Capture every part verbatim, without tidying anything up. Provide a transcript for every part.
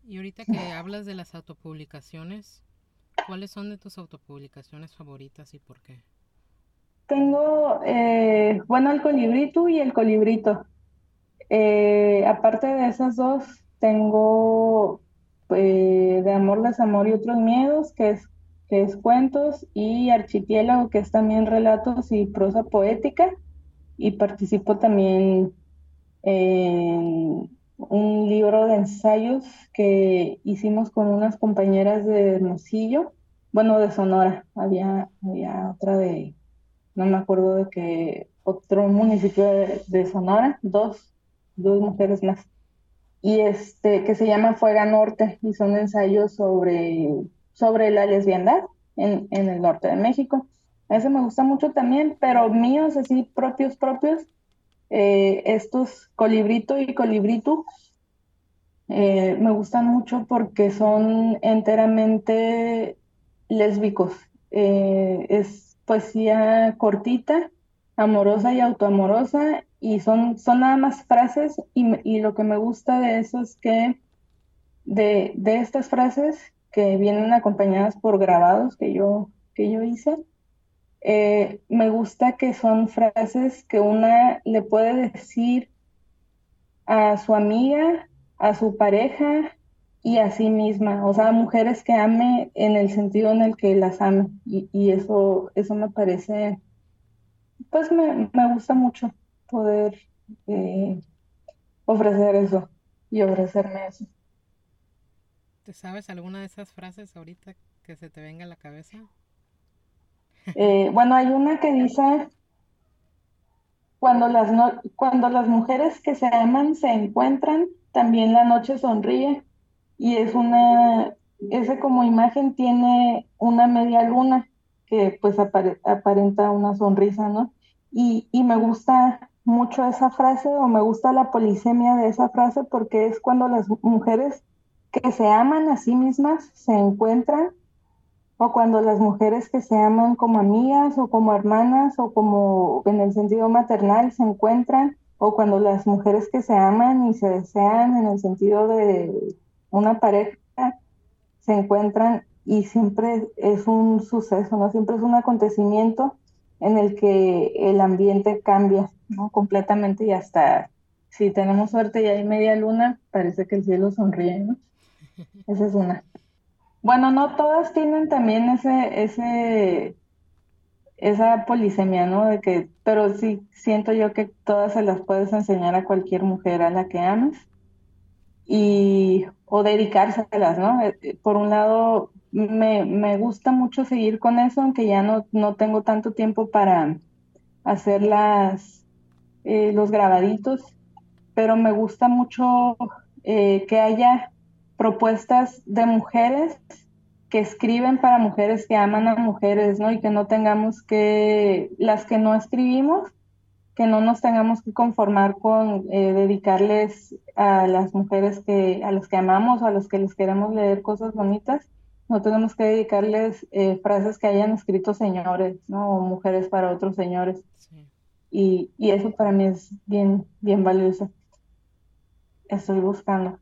Y ahorita que hablas de las autopublicaciones, ¿cuáles son de tus autopublicaciones favoritas y por qué? Tengo, eh, bueno, el colibrito y el colibrito. Eh, aparte de esas dos, tengo eh, de amor, desamor y otros miedos, que es, que es cuentos, y archipiélago, que es también relatos y prosa poética. Y participo también en un libro de ensayos que hicimos con unas compañeras de Hermosillo, bueno, de Sonora. Había, había otra de, no me acuerdo de qué, otro municipio de, de Sonora, dos, dos mujeres más, y este, que se llama Fuega Norte, y son ensayos sobre, sobre la lesbiandad en, en el norte de México. Ese me gusta mucho también, pero míos, así propios, propios, eh, estos Colibrito y Colibritu, eh, me gustan mucho porque son enteramente lésbicos. Eh, es poesía cortita, amorosa y autoamorosa, y son, son nada más frases, y, me- y lo que me gusta de eso es que de, de estas frases que vienen acompañadas por grabados que yo, que yo hice, eh, me gusta que son frases que una le puede decir a su amiga, a su pareja y a sí misma, o sea, mujeres que ame en el sentido en el que las ame, y, y eso, eso me parece, pues me, me gusta mucho poder eh, ofrecer eso y ofrecerme eso. ¿Te sabes alguna de esas frases ahorita que se te venga a la cabeza? Eh, bueno, hay una que dice, cuando las, no- cuando las mujeres que se aman se encuentran, también la noche sonríe, y es una, ese como imagen tiene una media luna que pues apare- aparenta una sonrisa, ¿no? Y, y me gusta mucho esa frase, o me gusta la polisemia de esa frase, porque es cuando las mujeres que se aman a sí mismas se encuentran, o cuando las mujeres que se aman como amigas o como hermanas o como en el sentido maternal se encuentran, o cuando las mujeres que se aman y se desean en el sentido de una pareja se encuentran, y siempre es un suceso, ¿no? Siempre es un acontecimiento en el que el ambiente cambia, ¿no? Completamente, y hasta si tenemos suerte y hay media luna, parece que el cielo sonríe, ¿no? Esa es una. Bueno, no todas tienen también ese, ese, esa polisemia, ¿no? De que, pero sí siento yo que todas se las puedes enseñar a cualquier mujer a la que ames, y, o dedicárselas, ¿no? Eh, eh, Por un lado, me, me gusta mucho seguir con eso, aunque ya no, no tengo tanto tiempo para hacer las, eh, los grabaditos, pero me gusta mucho eh, que haya propuestas de mujeres que escriben para mujeres que aman a mujeres, ¿no? Y que no tengamos que, las que no escribimos, que no nos tengamos que conformar con eh, dedicarles a las mujeres que, a las que amamos o a las que les queremos leer cosas bonitas. No tenemos que dedicarles eh, frases que hayan escrito señores, ¿no? O mujeres para otros señores. Sí. Y, y eso para mí es bien, bien valioso. Estoy buscando.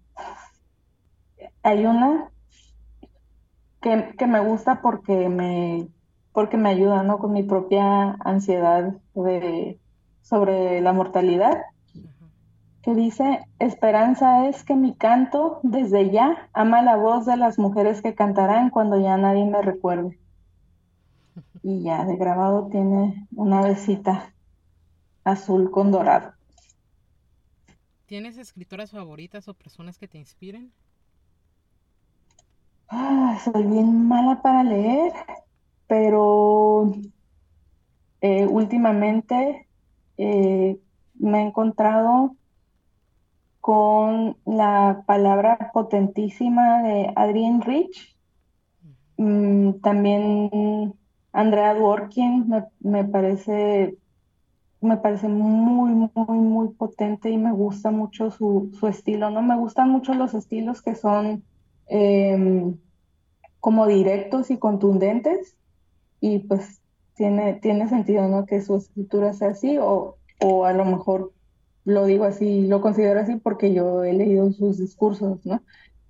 Hay una que, que me gusta porque me, porque me ayuda, ¿no? Con mi propia ansiedad de, sobre la mortalidad, Ajá. que dice, esperanza es que mi canto desde ya ama la voz de las mujeres que cantarán cuando ya nadie me recuerde. Y ya de grabado tiene una besita azul con dorado. ¿Tienes escritoras favoritas o personas que te inspiren? Ah, soy bien mala para leer, pero eh, últimamente eh, me he encontrado con la palabra potentísima de Adrienne Rich. Mm, también Andrea Dworkin me, me parece, me parece muy, muy, muy potente, y me gusta mucho su, su estilo, ¿no? Me gustan mucho los estilos que son em, como directos y contundentes, y pues tiene, tiene sentido, ¿no? Que su escritura sea así, o, o a lo mejor lo digo así, lo considero así porque yo he leído sus discursos, ¿no?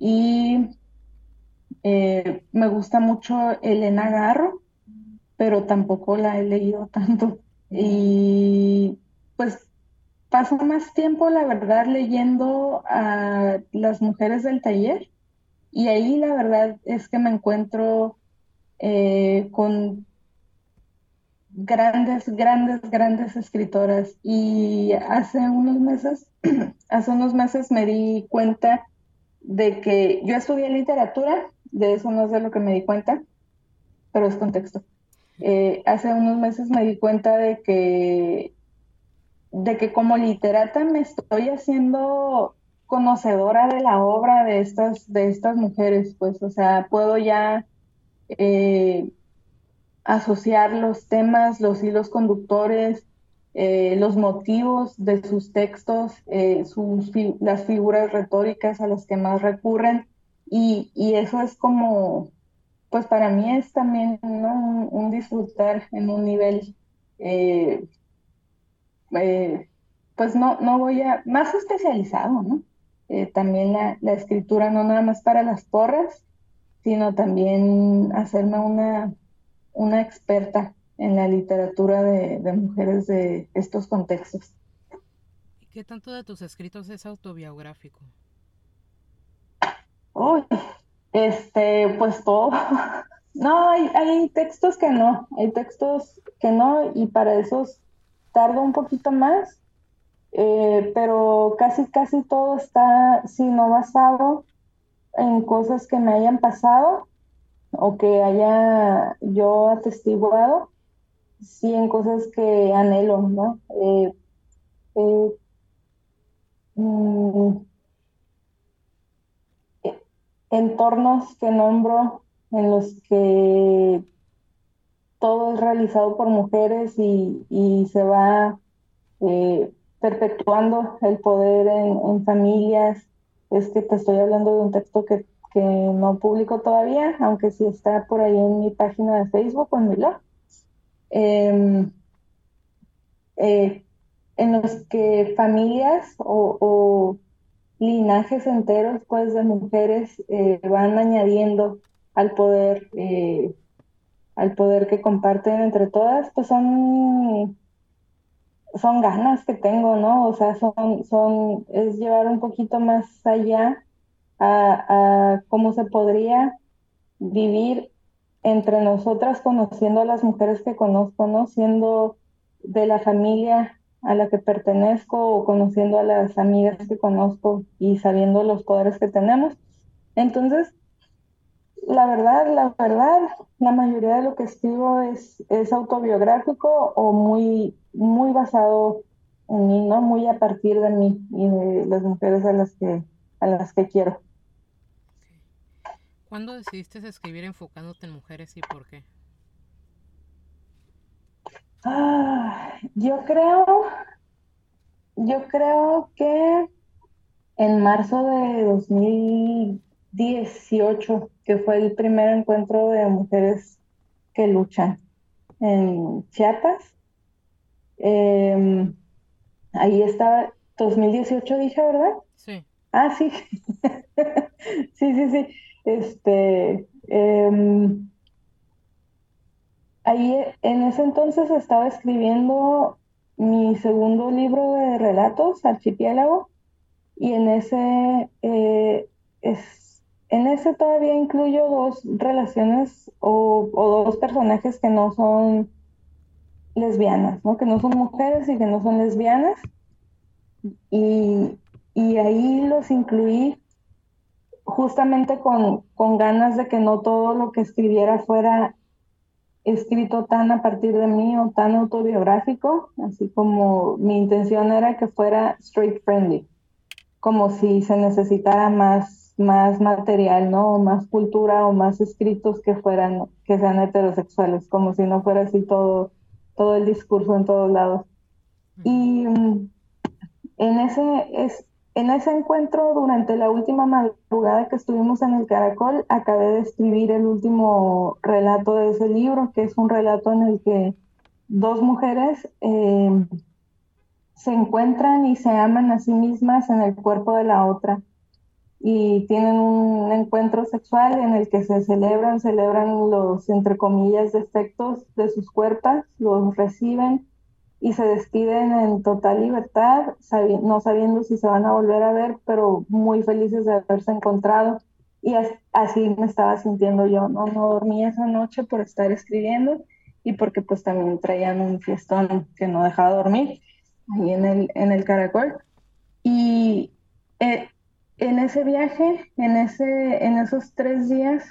y eh, me gusta mucho Elena Garro, pero tampoco la he leído tanto. Y pues paso más tiempo, la verdad, leyendo a las mujeres del taller y ahí la verdad es que me encuentro eh, con grandes, grandes, grandes escritoras. Y hace unos meses, hace unos meses me di cuenta de que yo estudié literatura, de eso no es de lo que me di cuenta, pero es contexto. Eh, hace unos meses me di cuenta de que, de que como literata me estoy haciendo conocedora de la obra de estas, de estas mujeres, pues, o sea, puedo ya eh, asociar los temas, los hilos conductores, eh, los motivos de sus textos, eh, sus, fi- las figuras retóricas a las que más recurren, y, y eso es como, pues para mí es también, ¿no? un, un disfrutar en un nivel, eh, eh, pues no, no voy a, más especializado, ¿no? Eh, también la, la escritura no nada más para las porras, sino también hacerme una una experta en la literatura de, de mujeres de estos contextos. ¿Y qué tanto de tus escritos es autobiográfico? Uy, este, pues todo. No, hay, hay textos que no, hay textos que no, y para esos tardo un poquito más, eh, pero casi, casi todo está, si no basado en cosas que me hayan pasado o que haya yo atestiguado, sí en cosas que anhelo, ¿no? Eh, eh, mm, eh, entornos que nombro en los que todo es realizado por mujeres y, y se va eh, perpetuando el poder en, en familias. Es que te estoy hablando de un texto que, que no publico todavía, aunque sí está por ahí en mi página de Facebook o en mi blog. Em, eh, en los que familias o, o linajes enteros pues de mujeres eh, van añadiendo al poder eh, al poder que comparten entre todas, pues son son ganas que tengo, ¿no? O sea, son son es llevar un poquito más allá a, a cómo se podría vivir entre nosotras conociendo a las mujeres que conozco, ¿no? Siendo de la familia a la que pertenezco o conociendo a las amigas que conozco y sabiendo los poderes que tenemos. Entonces, la verdad, la verdad, la mayoría de lo que escribo es, es autobiográfico o muy, muy basado en mí, ¿no? Muy a partir de mí y de las mujeres a las que, a las que quiero. ¿Cuándo decidiste escribir enfocándote en mujeres y por qué? Ah, yo creo, yo creo que en marzo de dos mil dieciocho, que fue el primer encuentro de mujeres que luchan en Chiapas. Em, Ahí estaba, dos mil dieciocho dije, ¿verdad? Sí. Ah, sí. Sí, sí, sí. Este, em, ahí eh, en ese entonces estaba escribiendo mi segundo libro de relatos, Archipiélago, y en ese, eh, es, en ese todavía incluyo dos relaciones o, o dos personajes que no son lesbianas, ¿no? Que no son mujeres y que no son lesbianas. Y, y ahí los incluí justamente con, con ganas de que no todo lo que escribiera fuera escrito tan a partir de mí o tan autobiográfico, así como mi intención era que fuera street friendly, como si se necesitara más, más material, ¿no? O más cultura o más escritos que fueran, que sean heterosexuales, como si no fuera así todo, todo el discurso en todos lados. Ujú. Y mm, en ese, es, en ese encuentro, durante la última madrugada que estuvimos en el Caracol, acabé de escribir el último relato de ese libro, que es un relato en el que dos mujeres eh, se encuentran y se aman a sí mismas en el cuerpo de la otra. y tienen un encuentro sexual en el que se celebran, celebran los, entre comillas, defectos de sus cuerpos, los reciben y se despiden en total libertad, sabi- no sabiendo si se van a volver a ver, pero muy felices de haberse encontrado. Y as- así me estaba sintiendo yo, ¿no? No dormí esa noche por estar escribiendo y porque pues también traían un fiestón que no dejaba dormir ahí en el, en el Caracol. Y eh, en ese viaje, en ese, en esos tres días,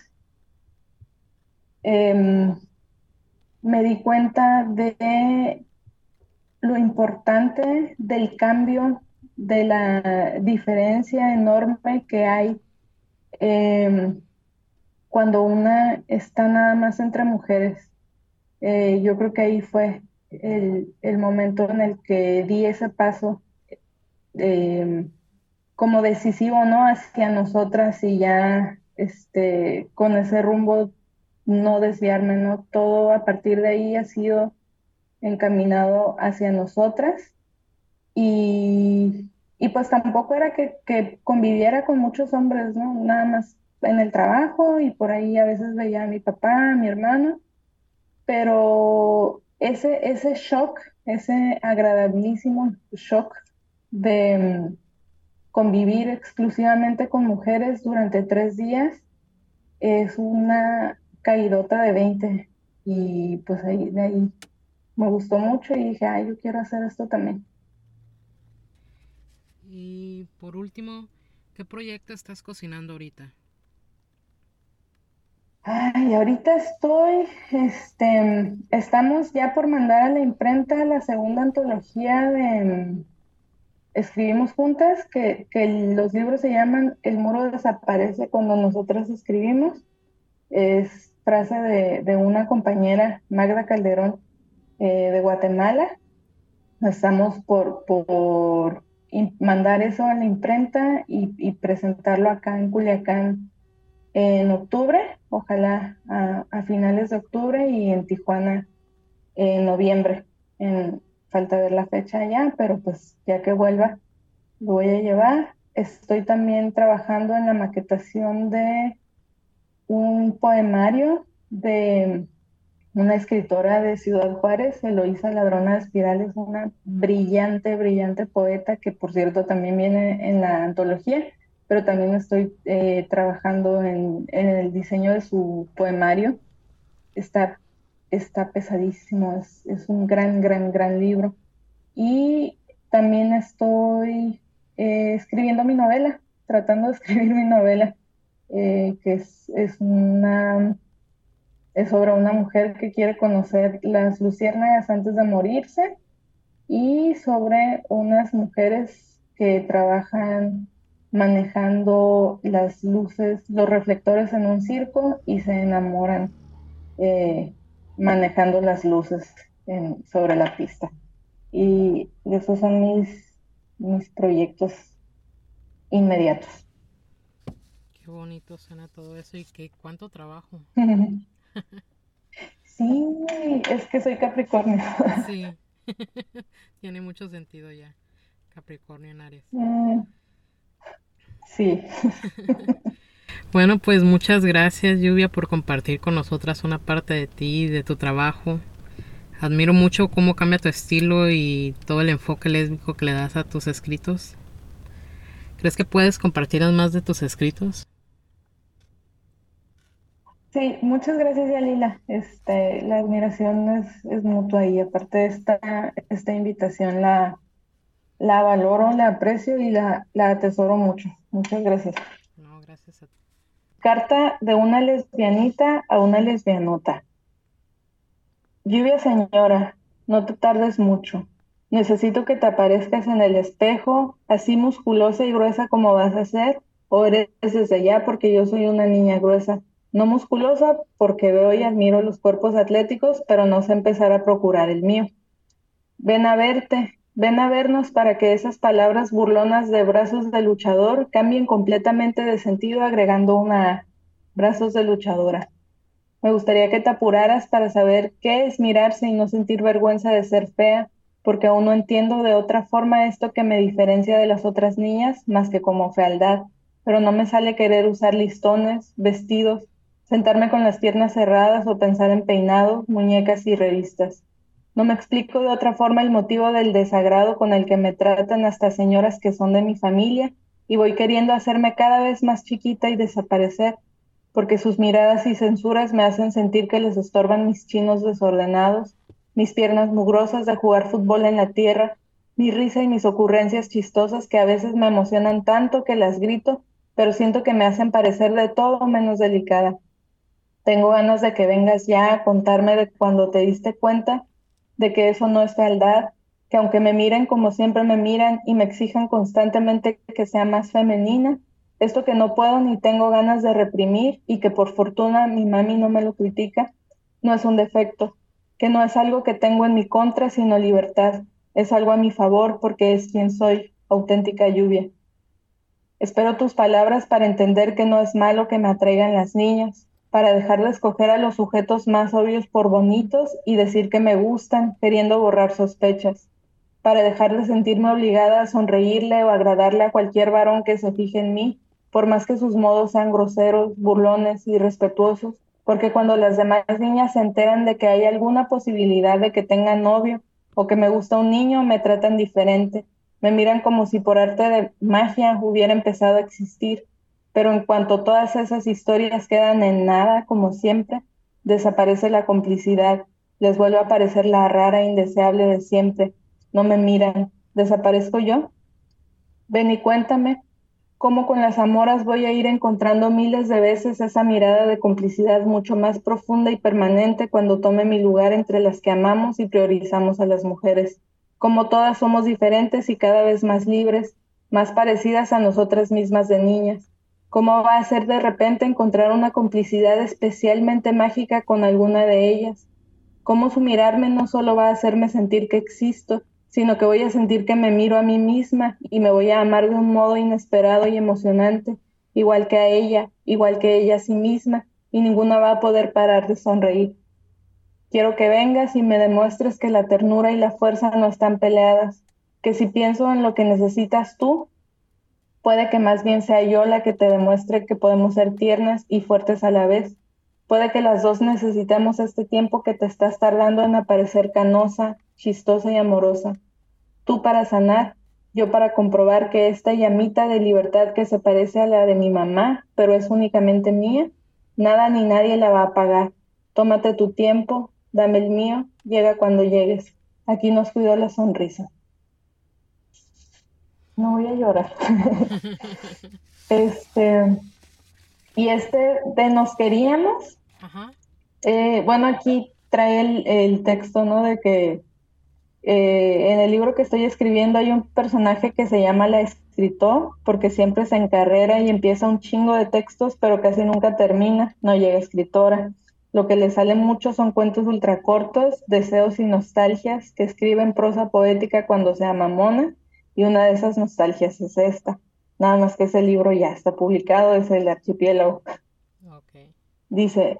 em, me di cuenta de lo importante del cambio, de la diferencia enorme que hay em, cuando una está nada más entre mujeres. Eh, yo creo que ahí fue el, el momento en el que di ese paso em, como decisivo, ¿no? Hacia nosotras y ya este, con ese rumbo no desviarme, ¿no? Todo a partir de ahí ha sido encaminado hacia nosotras y, y pues tampoco era que, que conviviera con muchos hombres, ¿no? Nada más en el trabajo y por ahí a veces veía a mi papá, a mi hermano, pero ese, ese shock, ese agradabilísimo shock de mm, convivir exclusivamente con mujeres durante tres días es una caidota de veinte y pues ahí, de ahí me gustó mucho y dije, ay, yo quiero hacer esto también. Y por último, ¿qué proyecto estás cocinando ahorita? Ay, ahorita estoy, este, estamos ya por mandar a la imprenta la segunda antología de mm, Escribimos Juntas, que, que los libros se llaman El muro desaparece cuando nosotras escribimos. Es frase de, de una compañera, Magda Calderón, eh, de Guatemala. Estamos por, por im- mandar eso a la imprenta y, y presentarlo acá en Culiacán en octubre, ojalá a, a finales de octubre y en Tijuana en noviembre. En, falta ver la fecha ya, pero pues ya que vuelva lo voy a llevar. Estoy también trabajando en la maquetación de un poemario de una escritora de Ciudad Juárez, Eloísa Ladrona de Espirales, una brillante, brillante poeta que por cierto también viene en la antología, pero también estoy eh, trabajando en, en el diseño de su poemario. Está, está pesadísimo, es, es un gran, gran, gran libro. Y también estoy eh, escribiendo mi novela, tratando de escribir mi novela, eh, que es, es una es sobre una mujer que quiere conocer las luciérnagas antes de morirse y sobre unas mujeres que trabajan manejando las luces, los reflectores en un circo y se enamoran eh, manejando las luces en- sobre la pista. Y esos son mis, mis proyectos inmediatos. Qué bonito suena todo eso y qué cuánto trabajo. Sí, es que soy Capricornio. Sí, tiene mucho sentido ya. Capricornio en Aries. Mm, sí. Bueno, pues muchas gracias, Lluvia, por compartir con nosotras una parte de ti, de tu trabajo. Admiro mucho cómo cambia tu estilo y todo el enfoque lésbico que le das a tus escritos. ¿Crees que puedes compartirnos más de tus escritos? Sí, muchas gracias, Yalila. Este, la admiración es, es mutua y aparte de esta, esta invitación la, la valoro, la aprecio y la, la atesoro mucho. Muchas gracias. No, gracias a ti. Carta de una lesbianita a una lesbianota. Lluvia señora, no te tardes mucho. Necesito que te aparezcas en el espejo, así musculosa y gruesa como vas a ser, o eres desde ya porque yo soy una niña gruesa. No musculosa porque veo y admiro los cuerpos atléticos, pero no sé empezar a procurar el mío. Ven a verte, ven a vernos para que esas palabras burlonas de brazos de luchador cambien completamente de sentido agregando una A. Brazos de luchadora. Me gustaría que te apuraras para saber qué es mirarse y no sentir vergüenza de ser fea, porque aún no entiendo de otra forma esto que me diferencia de las otras niñas más que como fealdad. pero no me sale querer usar listones, vestidos, sentarme con las piernas cerradas o pensar en peinados, muñecas y revistas. No me explico de otra forma el motivo del desagrado con el que me tratan hasta señoras que son de mi familia y voy queriendo hacerme cada vez más chiquita y desaparecer, porque sus miradas y censuras me hacen sentir que les estorban mis chinos desordenados, mis piernas mugrosas de jugar fútbol en la tierra, mi risa y mis ocurrencias chistosas que a veces me emocionan tanto que las grito, pero siento que me hacen parecer de todo menos delicada. Tengo ganas de que vengas ya a contarme de cuando te diste cuenta de que eso no es fealdad, que aunque me miren como siempre me miran y me exijan constantemente que sea más femenina, esto que no puedo ni tengo ganas de reprimir y que por fortuna mi mami no me lo critica, no es un defecto, que no es algo que tengo en mi contra, sino libertad, es algo a mi favor porque es quien soy, auténtica lluvia. Espero tus palabras para entender que no es malo que me atraigan las niñas, para dejar de escoger a los sujetos más obvios por bonitos y decir que me gustan, queriendo borrar sospechas, para dejar de sentirme obligada a sonreírle o agradarle a cualquier varón que se fije en mí, por más que sus modos sean groseros, burlones, irrespetuosos, porque cuando las demás niñas se enteran de que hay alguna posibilidad de que tenga novio o que me gusta un niño, me tratan diferente. Me miran como si por arte de magia hubiera empezado a existir, pero en cuanto todas esas historias quedan en nada, como siempre, desaparece la complicidad, les vuelve a aparecer la rara e indeseable de siempre. No me miran, ¿desaparezco yo? Ven y cuéntame, cómo con las amoras voy a ir encontrando miles de veces esa mirada de complicidad mucho más profunda y permanente cuando tome mi lugar entre las que amamos y priorizamos a las mujeres, como todas somos diferentes y cada vez más libres, más parecidas a nosotras mismas de niñas. ¿Cómo va a ser de repente encontrar una complicidad especialmente mágica con alguna de ellas? Cómo su mirarme no solo va a hacerme sentir que existo, sino que voy a sentir que me miro a mí misma y me voy a amar de un modo inesperado y emocionante, igual que a ella, igual que ella a sí misma, y ninguna va a poder parar de sonreír. Quiero que vengas y me demuestres que la ternura y la fuerza no están peleadas, que si pienso en lo que necesitas tú, puede que más bien sea yo la que te demuestre que podemos ser tiernas y fuertes a la vez. Puede que las dos necesitemos este tiempo que te estás tardando en aparecer canosa, chistosa y amorosa. Tú para sanar, yo para comprobar que esta llamita de libertad que se parece a la de mi mamá, pero es únicamente mía, nada ni nadie la va a apagar. Tómate tu tiempo, dame el mío, llega cuando llegues. Aquí nos cuidó la sonrisa. No voy a llorar. Este, y este de nos queríamos, Ajá. eh, bueno, aquí trae el, el texto, ¿no? De que eh, en el libro que estoy escribiendo hay un personaje que se llama la escritor, porque siempre se encarrera y empieza un chingo de textos, pero casi nunca termina, no llega escritora. Lo que le sale mucho son cuentos ultracortos, deseos y nostalgias, que escribe en prosa poética cuando sea mamona, y una de esas nostalgias es esta. Nada más que ese libro ya está publicado, es El Archipiélago. Ok. Dice,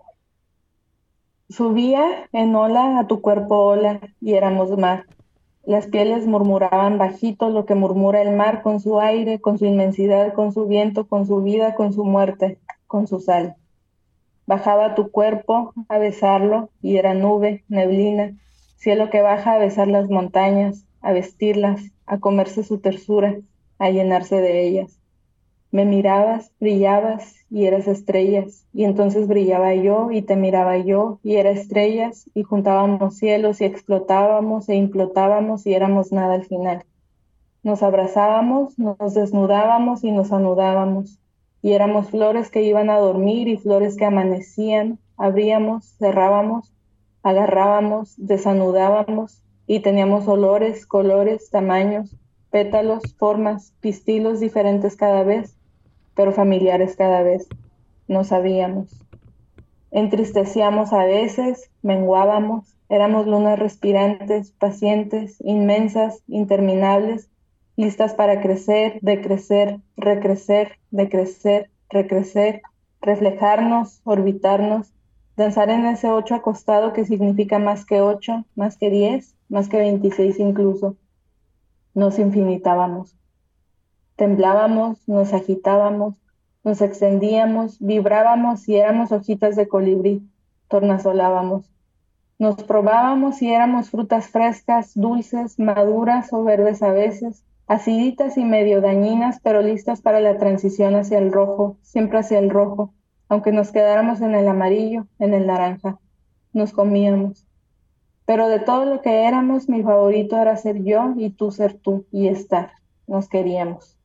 subía en ola a tu cuerpo ola, y éramos mar. Las pieles murmuraban bajito lo que murmura el mar con su aire, con su inmensidad, con su viento, con su vida, con su muerte, con su sal. Bajaba tu cuerpo a besarlo y era nube, neblina, cielo que baja a besar las montañas, a vestirlas, a comerse su tersura, a llenarse de ellas. Me mirabas, brillabas y eras estrellas, y entonces brillaba yo y te miraba yo y era estrellas, y juntábamos cielos y explotábamos e implotábamos y éramos nada al final. Nos abrazábamos, nos desnudábamos y nos anudábamos, y éramos flores que iban a dormir y flores que amanecían, abríamos, cerrábamos, agarrábamos, desanudábamos, y teníamos olores, colores, tamaños, pétalos, formas, pistilos diferentes cada vez, pero familiares cada vez. No sabíamos. Entristecíamos a veces, menguábamos, éramos lunas respirantes, pacientes, inmensas, interminables, listas para crecer, decrecer, recrecer, decrecer, recrecer, reflejarnos, orbitarnos, danzar en ese ocho acostado que significa más que ocho, más que diez, más que veintiséis incluso. Nos infinitábamos. Temblábamos, nos agitábamos, Nos extendíamos, vibrábamos y éramos hojitas de colibrí, tornasolábamos. Nos probábamos y éramos frutas frescas, dulces, maduras o verdes a veces, aciditas y medio dañinas, pero listas para la transición hacia el rojo, siempre hacia el rojo, aunque nos quedáramos en el amarillo, en el naranja. Nos comíamos. Pero de todo lo que éramos, mi favorito era ser yo y tú ser tú y estar. Nos queríamos.